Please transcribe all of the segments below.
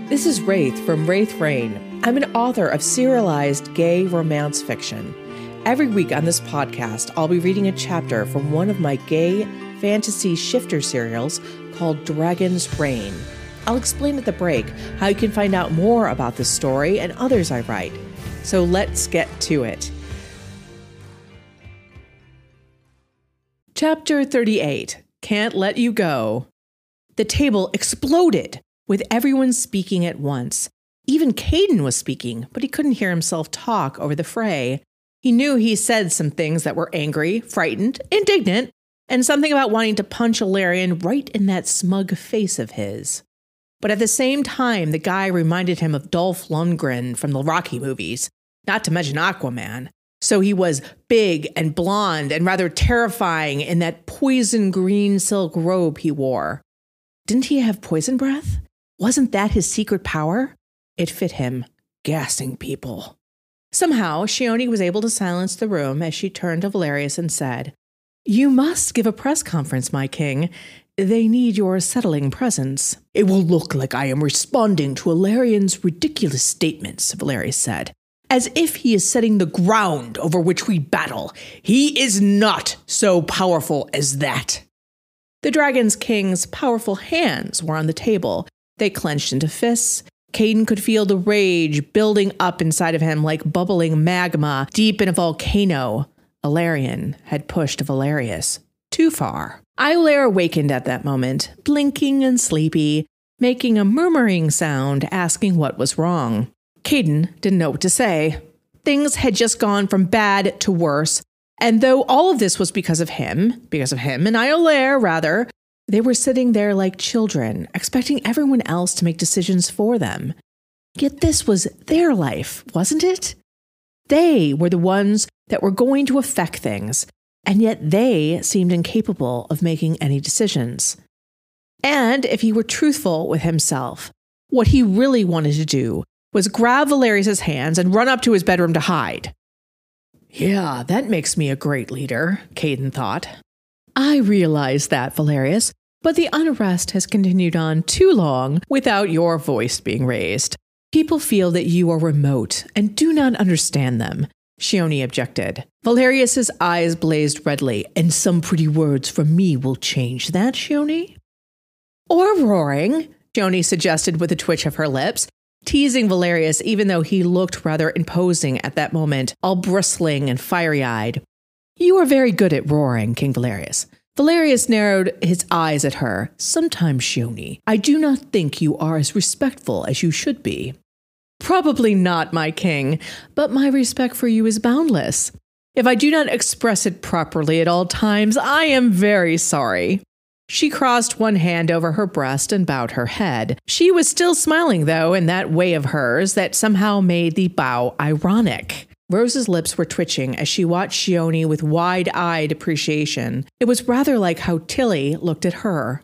This is Wraith from Wraith Rain. I'm an author of serialized gay romance fiction. Every week on this podcast, I'll be reading a chapter from one of my gay fantasy shifter serials called Dragon's Reign. I'll explain at the break how you can find out more about this story and others I write. So let's get to it. Chapter 38, Can't Let You Go. The table exploded, with everyone speaking at once. Even Caden was speaking, but he couldn't hear himself talk over the fray. He knew he said some things that were angry, frightened, indignant, and something about wanting to punch Ilarion right in that smug face of his. But at the same time, the guy reminded him of Dolph Lundgren from the Rocky movies, not to mention Aquaman. So he was big and blonde and rather terrifying in that poison green silk robe he wore. Didn't he have poison breath? Wasn't that his secret power? It fit him, gassing people. Somehow, Shioni was able to silence the room as she turned to Valerius and said, "You must give a press conference, my king. They need your settling presence." "It will look like I am responding to Ilarion's ridiculous statements," Valerius said, "as if he is setting the ground over which we battle. He is not so powerful as that." The Dragon's King's powerful hands were on the table. They clenched into fists. Caden could feel the rage building up inside of him like bubbling magma deep in a volcano. Ilarion had pushed Valerius too far. Iolair awakened at that moment, blinking and sleepy, making a murmuring sound, asking what was wrong. Caden didn't know what to say. Things had just gone from bad to worse, and though all of this was because of him and Iolair, rather, they were sitting there like children, expecting everyone else to make decisions for them. Yet this was their life, wasn't it? They were the ones that were going to affect things, and yet they seemed incapable of making any decisions. And if he were truthful with himself, what he really wanted to do was grab Valerius' hands and run up to his bedroom to hide. "Yeah, that makes me a great leader," Caden thought. "I realize that, Valerius, but the unrest has continued on too long without your voice being raised. People feel that you are remote and do not understand them," Shioni objected. Valerius's eyes blazed redly. "And some pretty words from me will change that, Shioni?" "Or roaring," Shioni suggested with a twitch of her lips, teasing Valerius even though he looked rather imposing at that moment, all bristling and fiery-eyed. "You are very good at roaring, King Valerius." Valerius narrowed his eyes at her. "Sometimes, Shioni, I do not think you are as respectful as you should be." "Probably not, my king, but my respect for you is boundless. If I do not express it properly at all times, I am very sorry." She crossed one hand over her breast and bowed her head. She was still smiling, though, in that way of hers that somehow made the bow ironic. Rose's lips were twitching as she watched Shioni with wide-eyed appreciation. It was rather like how Tilly looked at her.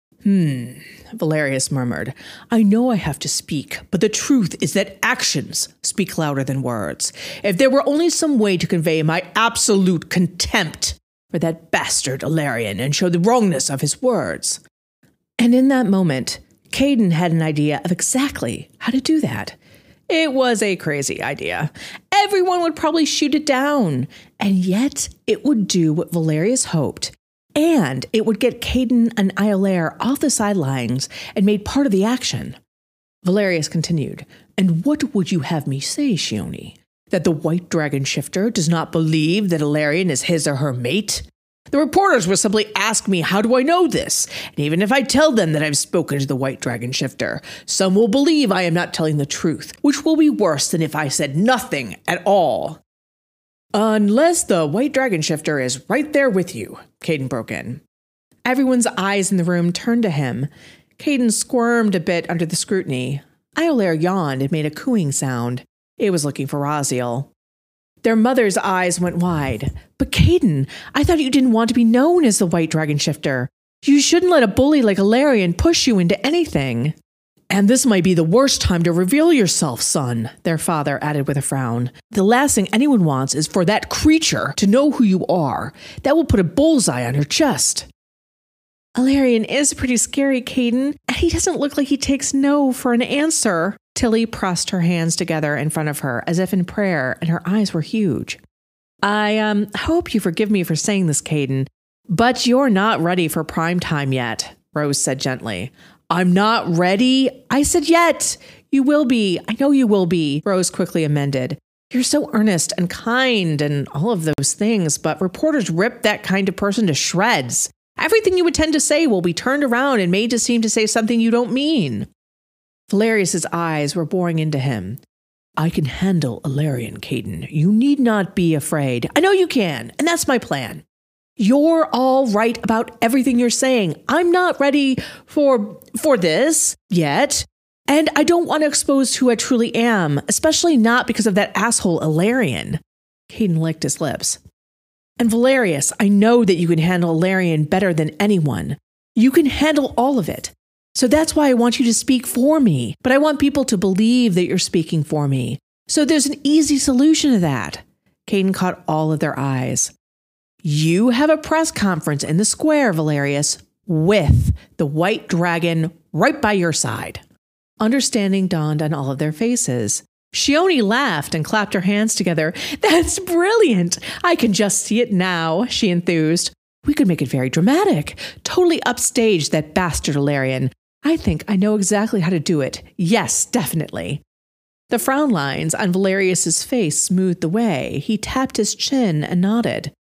Valerius murmured. "I know I have to speak, but the truth is that actions speak louder than words. If there were only some way to convey my absolute contempt for that bastard Ilarion and show the wrongness of his words." And in that moment, Caden had an idea of exactly how to do that. It was a crazy idea. Everyone would probably shoot it down, and yet it would do what Valerius hoped. And it would get Caden and Iolair off the sidelines and made part of the action. Valerius continued, "And what would you have me say, Shioni? That the White Dragon Shifter does not believe that Ilarion is his or her mate? The reporters will simply ask me, how do I know this? And even if I tell them that I've spoken to the White Dragon Shifter, some will believe I am not telling the truth, which will be worse than if I said nothing at all." "Unless the White Dragon Shifter is right there with you," Caden broke in. Everyone's eyes in the room turned to him. Caden squirmed a bit under the scrutiny. Iolair yawned and made a cooing sound. It was looking for Raziel. Their mother's eyes went wide. "But Caden, I thought you didn't want to be known as the White Dragon Shifter. You shouldn't let a bully like Ilarion push you into anything." "And this might be the worst time to reveal yourself, son," their father added with a frown. "The last thing anyone wants is for that creature to know who you are. That will put a bullseye on your chest." Alarion is pretty scary, Caden, and he doesn't look like he takes no for an answer. Tilly pressed her hands together in front of her as if in prayer, and her eyes were huge. I hope you forgive me for saying this, Caden, but you're not ready for prime time yet, Rose said gently. I'm not ready? I said yet. You will be. I know you will be, Rose quickly amended. You're so earnest and kind and all of those things, but reporters rip that kind of person to shreds. Everything you intend to say will be turned around and made to seem to say something you don't mean. Valerius's eyes were boring into him. I can handle Alarion, Caden. You need not be afraid. I know you can, and that's my plan. You're all right about everything you're saying. I'm not ready for this yet, and I don't want to expose who I truly am, especially not because of that asshole Alarion. Caden licked his lips. And Valerius, I know that you can handle Alarion better than anyone. You can handle all of it. So that's why I want you to speak for me, but I want people to believe that you're speaking for me. So there's an easy solution to that. Caden caught all of their eyes. You have a press conference in the square, Valerius, with the white dragon right by your side. Understanding dawned on all of their faces. Shioni laughed and clapped her hands together. That's brilliant. I can just see it now, she enthused. We could make it very dramatic. Totally upstage that bastard Alarion. I think I know exactly how to do it. Yes, definitely. The frown lines on Valerius's face smoothed away. He tapped his chin and nodded.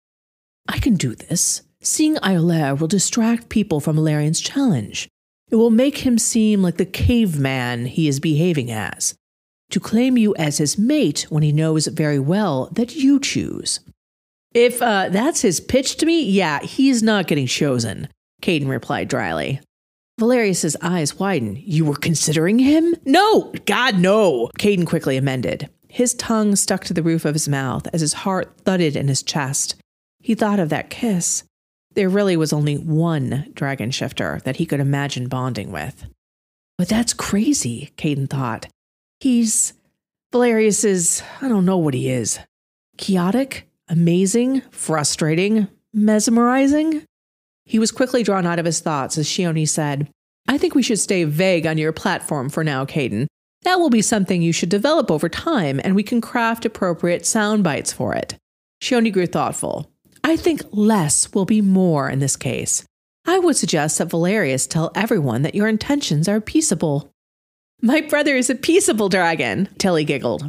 I can do this. Seeing Iolaire will distract people from Alarion's challenge. It will make him seem like the caveman he is behaving as. To claim you as his mate when he knows very well that you choose. If that's his pitch to me, yeah, he's not getting chosen, Caden replied dryly. Valerius's eyes widened. You were considering him? No, God, no, Caden quickly amended. His tongue stuck to the roof of his mouth as his heart thudded in his chest. He thought of that kiss. There really was only one dragon shifter that he could imagine bonding with. But that's crazy, Caden thought. Valerius is, I don't know what he is. Chaotic, amazing, frustrating, mesmerizing? He was quickly drawn out of his thoughts as Shioni said, I think we should stay vague on your platform for now, Caden. That will be something you should develop over time, and we can craft appropriate sound bites for it. Shioni grew thoughtful. I think less will be more in this case. I would suggest that Valerius tell everyone that your intentions are peaceable. My brother is a peaceable dragon, Tilly giggled.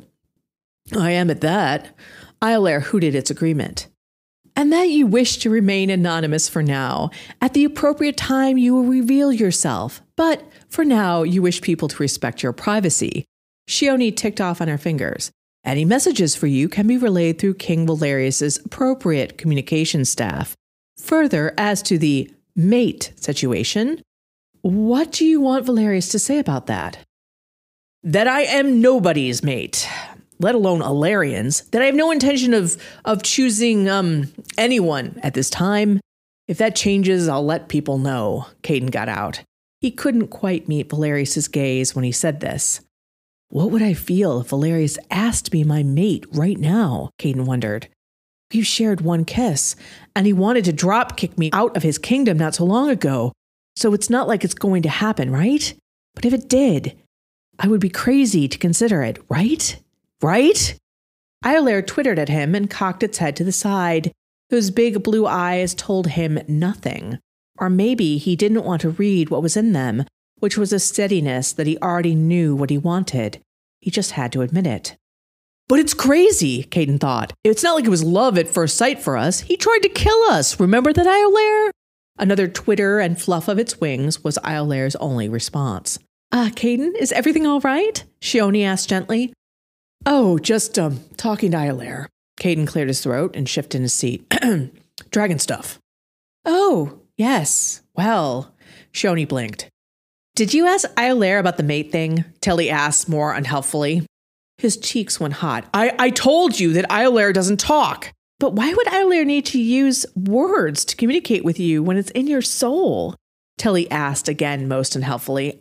I am at that. Iolaire hooted its agreement. And that you wish to remain anonymous for now. At the appropriate time, you will reveal yourself. But for now, you wish people to respect your privacy. Shioni ticked off on her fingers. Any messages for you can be relayed through King Valerius's appropriate communication staff. Further, as to the mate situation, what do you want Valerius to say about that? That I am nobody's mate, let alone Alarion's, that I have no intention of choosing anyone at this time. If that changes, I'll let people know, Caden got out. He couldn't quite meet Valerius's gaze when he said this. What would I feel if Valerius asked to be my mate right now? Caden wondered. We've shared one kiss, and he wanted to drop kick me out of his kingdom not so long ago, so it's not like it's going to happen, right? But if it did, I would be crazy to consider it, right? Right? Iolaire twittered at him and cocked its head to the side. Those big blue eyes told him nothing. Or maybe he didn't want to read what was in them, which was a steadiness that he already knew what he wanted. He just had to admit it. But it's crazy, Caden thought. It's not like it was love at first sight for us. He tried to kill us. Remember that, Iolaire? Another twitter and fluff of its wings was Iolaire's only response. Caden, is everything all right? Shioni asked gently. Oh, just, talking to Iolaire. Caden cleared his throat and shifted in his seat. Dragon stuff. Oh, yes. Well, Shioni blinked. Did you ask Iolaire about the mate thing? Tilly asked more unhelpfully. His cheeks went hot. I told you that Iolaire doesn't talk. But why would Iolaire need to use words to communicate with you when it's in your soul? Tilly asked again most unhelpfully.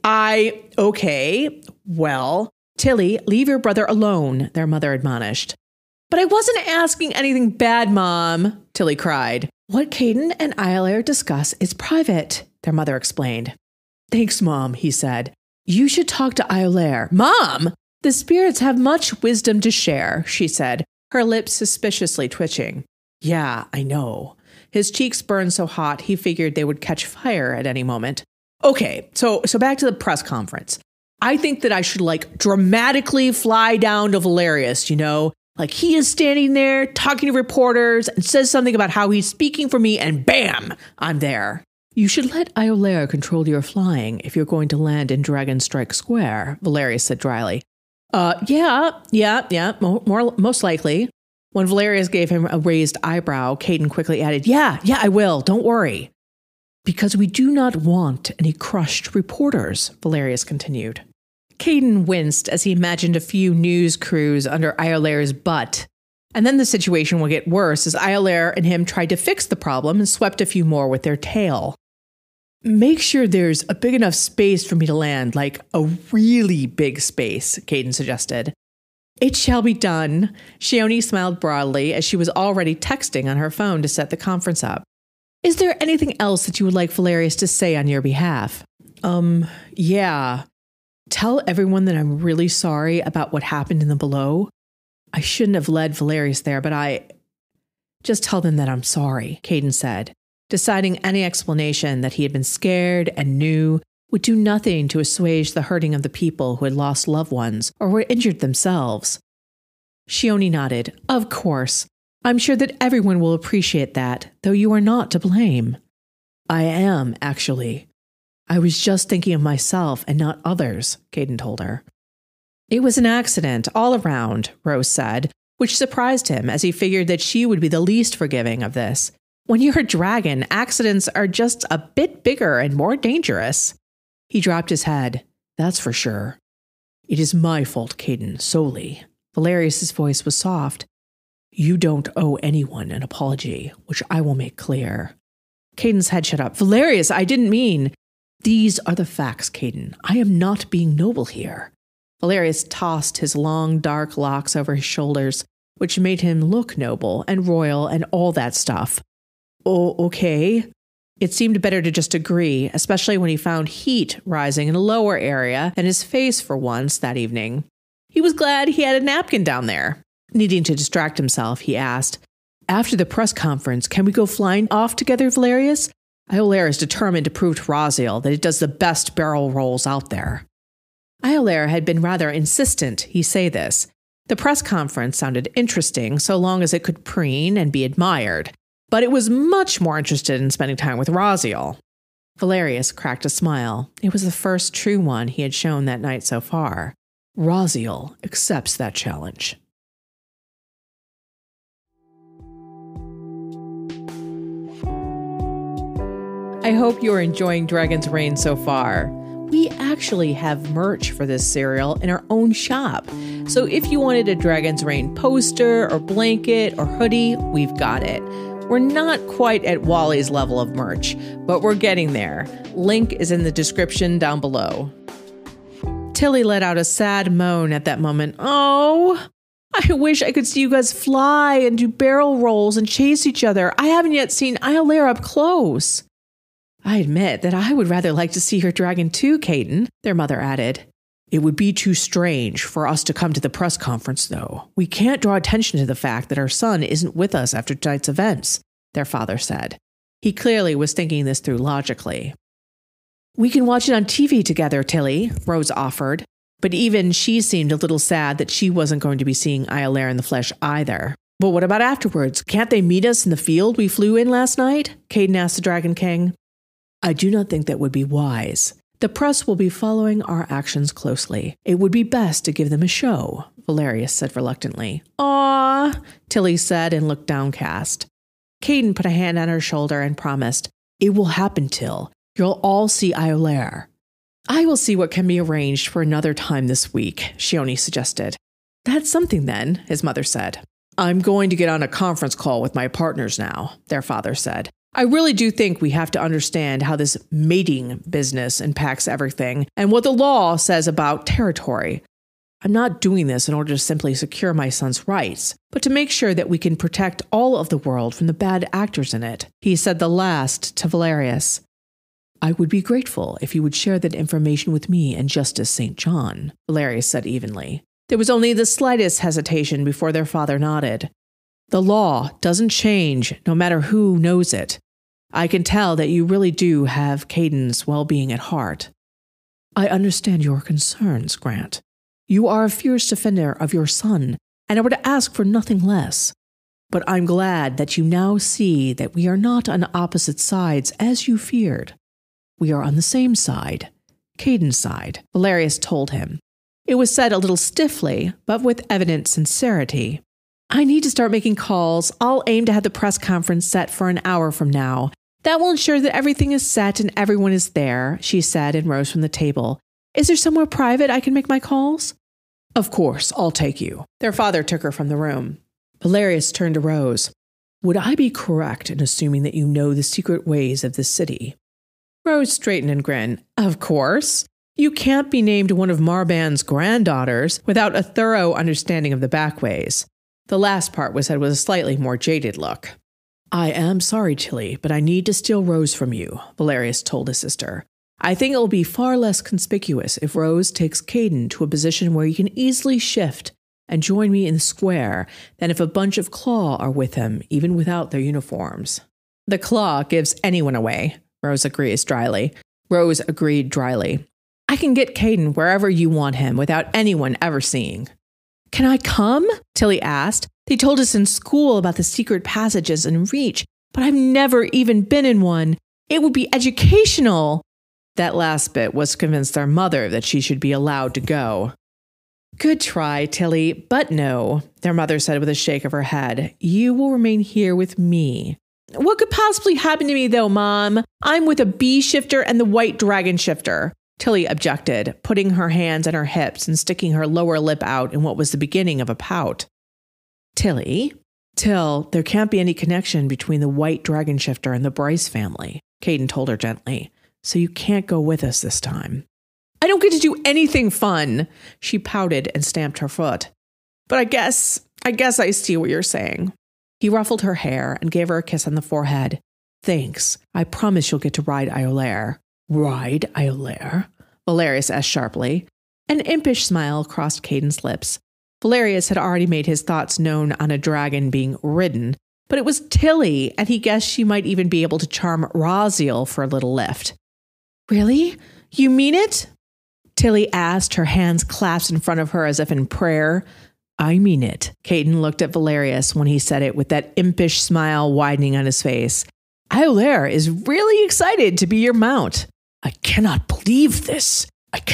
Okay, well, Tilly, leave your brother alone, their mother admonished. But I wasn't asking anything bad, Mom, Tilly cried. What Caden and Iolair discuss is private, their mother explained. Thanks, Mom, he said. You should talk to Iolair. Mom! The spirits have much wisdom to share, she said, her lips suspiciously twitching. Yeah, I know. His cheeks burned so hot he figured they would catch fire at any moment. Okay, so back to the press conference. I think that I should dramatically fly down to Valerius, Like he is standing there talking to reporters and says something about how he's speaking for me and bam, I'm there. You should let Iolair control your flying if you're going to land in Dragon Strike Square, Valerius said dryly. Yeah, most likely. When Valerius gave him a raised eyebrow, Caden quickly added, Yeah, I will, don't worry. Because we do not want any crushed reporters, Valerius continued. Caden winced as he imagined a few news crews under Iolair's butt. And then the situation will get worse as Iolair and him tried to fix the problem and swept a few more with their tail. Make sure there's a big enough space for me to land, like a really big space, Caden suggested. It shall be done. Shioni smiled broadly as she was already texting on her phone to set the conference up. Is there anything else that you would like Valerius to say on your behalf? Yeah. Tell everyone that I'm really sorry about what happened in the below. I shouldn't have led Valerius there, but just tell them that I'm sorry, Caden said, deciding any explanation that he had been scared and knew would do nothing to assuage the hurting of the people who had lost loved ones or were injured themselves. Shioni nodded. Of course. I'm sure that everyone will appreciate that, though you are not to blame. I am, actually. I was just thinking of myself and not others, Caden told her. It was an accident all around, Rose said, which surprised him as he figured that she would be the least forgiving of this. When you're a dragon, accidents are just a bit bigger and more dangerous. He dropped his head. That's for sure. It is my fault, Caden, solely. Valerius's voice was soft. You don't owe anyone an apology, which I will make clear. Caden's head shut up. Valerius, I didn't mean... These are the facts, Caden. I am not being noble here. Valerius tossed his long, dark locks over his shoulders, which made him look noble and royal and all that stuff. Oh, okay. It seemed better to just agree, especially when he found heat rising in a lower area than his face for once that evening. He was glad he had a napkin down there. Needing to distract himself, he asked, After the press conference, can we go flying off together, Valerius? Iolair is determined to prove to Raziel that it does the best barrel rolls out there. Iolair had been rather insistent he say this. The press conference sounded interesting so long as it could preen and be admired, but it was much more interested in spending time with Raziel. Valerius cracked a smile. It was the first true one he had shown that night so far. Raziel accepts that challenge. I hope you're enjoying Dragon's Reign so far. We actually have merch for this serial in our own shop. So if you wanted a Dragon's Reign poster or blanket or hoodie, we've got it. We're not quite at Wally's level of merch, but we're getting there. Link is in the description down below. Tilly let out a sad moan at that moment. Oh, I wish I could see you guys fly and do barrel rolls and chase each other. I haven't yet seen Iolair up close. I admit that I would rather like to see her dragon too, Caden, their mother added. It would be too strange for us to come to the press conference, though. We can't draw attention to the fact that our son isn't with us after tonight's events, their father said. He clearly was thinking this through logically. We can watch it on TV together, Tilly, Rose offered, but even she seemed a little sad that she wasn't going to be seeing Iolair in the flesh either. But what about afterwards? Can't they meet us in the field we flew in last night? Caden asked the Dragon King. I do not think that would be wise. The press will be following our actions closely. It would be best to give them a show, Valerius said reluctantly. Aw, Tilly said and looked downcast. Caden put a hand on her shoulder and promised, It will happen, Till. You'll all see Iolair. I will see what can be arranged for another time this week, Shioni suggested. That's something then, his mother said. I'm going to get on a conference call with my partners now, their father said. I really do think we have to understand how this mating business impacts everything and what the law says about territory. I'm not doing this in order to simply secure my son's rights, but to make sure that we can protect all of the world from the bad actors in it. He said the last to Valerius. I would be grateful if you would share that information with me and Justice St. John, Valerius said evenly. There was only the slightest hesitation before their father nodded. The law doesn't change, no matter who knows it. I can tell that you really do have Caden's well-being at heart. I understand your concerns, Grant. You are a fierce defender of your son, and I would ask for nothing less. But I'm glad that you now see that we are not on opposite sides as you feared. We are on the same side, Caden's side, Valerius told him. It was said a little stiffly, but with evident sincerity. I need to start making calls. I'll aim to have the press conference set for an hour from now. That will ensure that everything is set and everyone is there, she said and rose from the table. Is there somewhere private I can make my calls? Of course, I'll take you. Their father took her from the room. Valerius turned to Rose. Would I be correct in assuming that you know the secret ways of this city? Rose straightened and grinned. Of course. You can't be named one of Marban's granddaughters without a thorough understanding of the back ways. The last part was said with a slightly more jaded look. I am sorry, Tilly, but I need to steal Rose from you, Valerius told his sister. I think it will be far less conspicuous if Rose takes Caden to a position where he can easily shift and join me in the square than if a bunch of Claw are with him, even without their uniforms. The Claw gives anyone away, Rose agreed dryly. I can get Caden wherever you want him without anyone ever seeing. Can I come? Tilly asked. They told us in school about the secret passages in Reach, but I've never even been in one. It would be educational. That last bit was to convince their mother that she should be allowed to go. Good try, Tilly, but no, their mother said with a shake of her head. You will remain here with me. What could possibly happen to me, though, Mom? I'm with a bee shifter and the white dragon shifter, Tilly objected, putting her hands on her hips and sticking her lower lip out in what was the beginning of a pout. Tilly, there can't be any connection between the white dragon shifter and the Bryce family, Caden told her gently. So you can't go with us this time. I don't get to do anything fun, she pouted and stamped her foot. But I guess I see what you're saying. He ruffled her hair and gave her a kiss on the forehead. Thanks. I promise you'll get to ride Iolaire. Ride Iolaire? Valerius asked sharply. An impish smile crossed Caden's lips. Valerius had already made his thoughts known on a dragon being ridden, but it was Tilly, and he guessed she might even be able to charm Raziel for a little lift. Really? You mean it? Tilly asked, her hands clasped in front of her as if in prayer. I mean it. Caden looked at Valerius when he said it with that impish smile widening on his face. Iolaire is really excited to be your mount. I cannot believe this.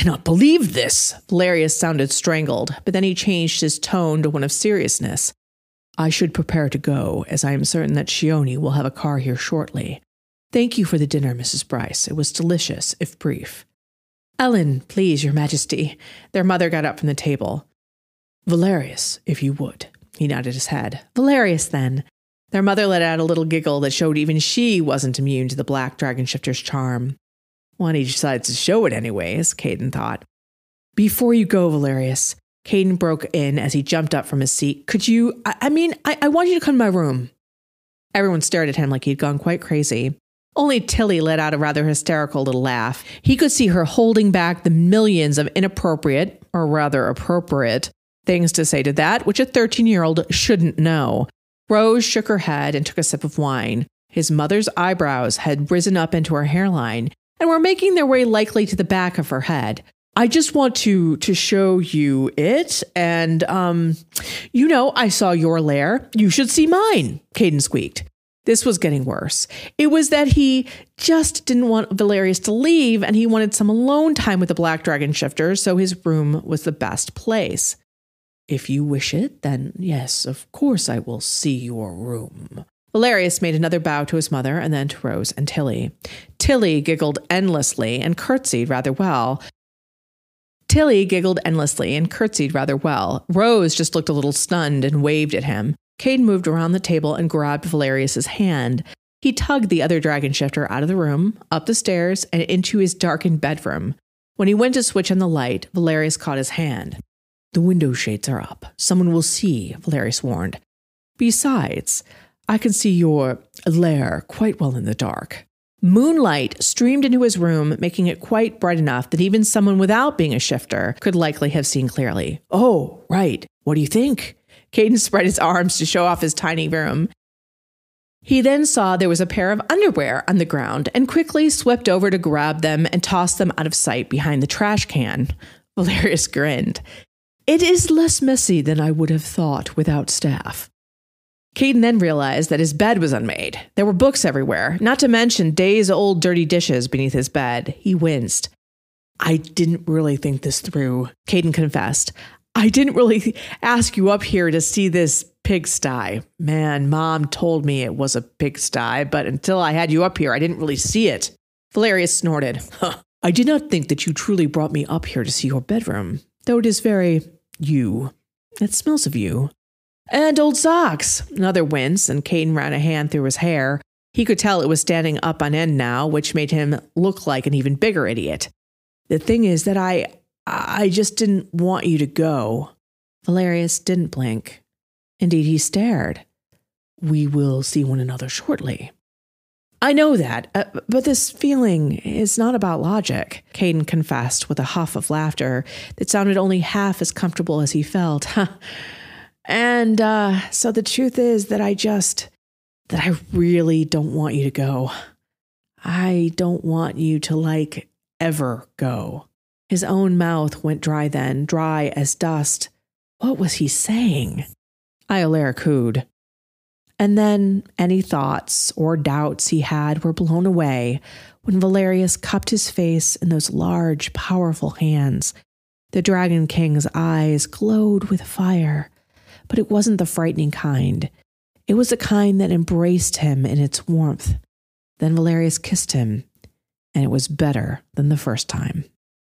Valerius sounded strangled, but then he changed his tone to one of seriousness. I should prepare to go, as I am certain that Shioni will have a car here shortly. Thank you for the dinner, Mrs. Bryce. It was delicious, if brief. Ellen, please, Your Majesty. Their mother got up from the table. Valerius, if you would. He nodded his head. Valerius, then. Their mother let out a little giggle that showed even she wasn't immune to the black dragon shifter's charm. Well, he decides to show it anyways, Caden thought. Before you go, Valerius, Caden broke in as he jumped up from his seat. Could you, I want you to come to my room. Everyone stared at him like he'd gone quite crazy. Only Tilly let out a rather hysterical little laugh. He could see her holding back the millions of inappropriate, or rather appropriate, things to say to that which a 13-year-old shouldn't know. Rose shook her head and took a sip of wine. His mother's eyebrows had risen up into her hairline and were making their way likely to the back of her head. I just want to show you it, and, I saw your lair. You should see mine, Caden squeaked. This was getting worse. It was that he just didn't want Valerius to leave, and he wanted some alone time with the Black Dragon Shifter, so his room was the best place. If you wish it, then yes, of course I will see your room. Valerius made another bow to his mother and then to Rose and Tilly. Tilly giggled endlessly and curtsied rather well. Rose just looked a little stunned and waved at him. Caden moved around the table and grabbed Valerius's hand. He tugged the other dragon shifter out of the room, up the stairs, and into his darkened bedroom. When he went to switch on the light, Valerius caught his hand. The window shades are up. Someone will see, Valerius warned. Besides, I can see your lair quite well in the dark. Moonlight streamed into his room, making it quite bright enough that even someone without being a shifter could likely have seen clearly. Oh, right. What do you think? Caden spread his arms to show off his tiny room. He then saw there was a pair of underwear on the ground and quickly swept over to grab them and toss them out of sight behind the trash can. Valerius grinned. It is less messy than I would have thought without staff. Caden then realized that his bed was unmade. There were books everywhere, not to mention days-old dirty dishes beneath his bed. He winced. I didn't really think this through, Caden confessed. I didn't really ask you up here to see this pigsty. Man, Mom told me it was a pigsty, but until I had you up here, I didn't really see it. Valerius snorted. I did not think that you truly brought me up here to see your bedroom, though it is very you. It smells of you. And old socks. Another wince, and Caden ran a hand through his hair. He could tell it was standing up on end now, which made him look like an even bigger idiot. The thing is that I just didn't want you to go. Valerius didn't blink. Indeed, he stared. We will see one another shortly. I know that, but this feeling is not about logic, Caden confessed with a huff of laughter that sounded only half as comfortable as he felt. And so the truth is that I really don't want you to go. I don't want you to, ever go. His own mouth went dry then, dry as dust. What was he saying? Iolaire cooed. And then any thoughts or doubts he had were blown away when Valerius cupped his face in those large, powerful hands. The Dragon King's eyes glowed with fire. But it wasn't the frightening kind. It was the kind that embraced him in its warmth. Then Valerius kissed him, and it was better than the first time.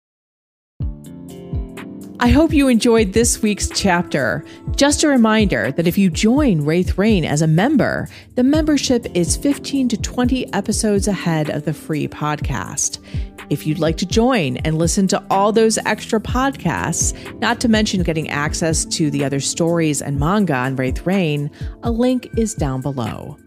I hope you enjoyed this week's chapter. Just a reminder that if you join Wraith Rain as a member, the membership is 15 to 20 episodes ahead of the free podcast. If you'd like to join and listen to all those extra podcasts, not to mention getting access to the other stories and manga on Wraith Rain, a link is down below.